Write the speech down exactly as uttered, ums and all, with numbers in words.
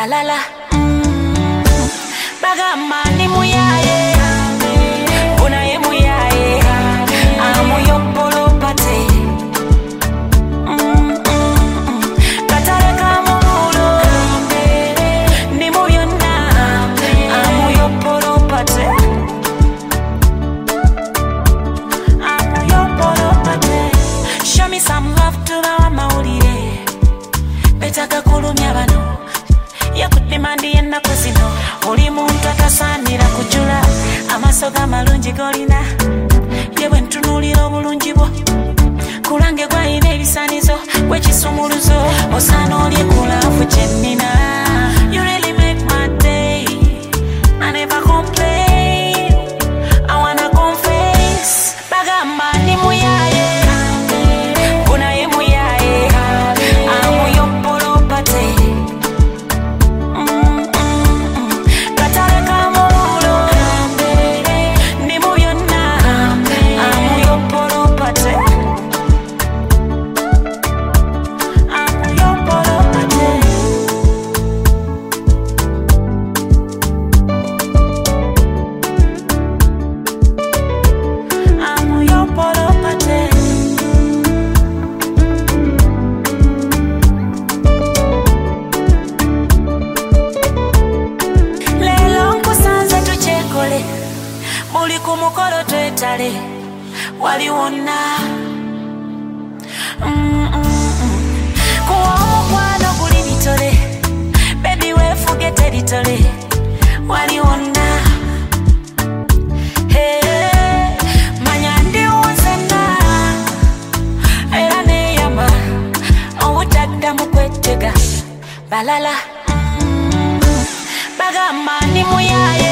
balala mm. Bagamba ni muyaye unaye muyaye amuyo polopate mm, mm. Katale kamulo ni muyonna amuyo polopate amuyo polopate. Show me some love to the maulire betaka kulumya bano yakudimandi yenna kuzino oli muntu atasaanira kujula amaso g'amalungi golina yewe ntunulira obulungi bwo kulange gwalina ebisanizo gwekisumuluzo osaana olye kulaavu kyennina. You really make my day. I never complain. I wanna confess. Bagamba ni muyaye unaye muyaye amuyo polopate muli kumukolo twetale waliwona mm -mm. Kuwa omukwano guli bitole baby wefuge litole waliwona hey, manya ndi wonsena era neyama obutadda mu kwetega balala mm -mm. Bagamba ni muyaye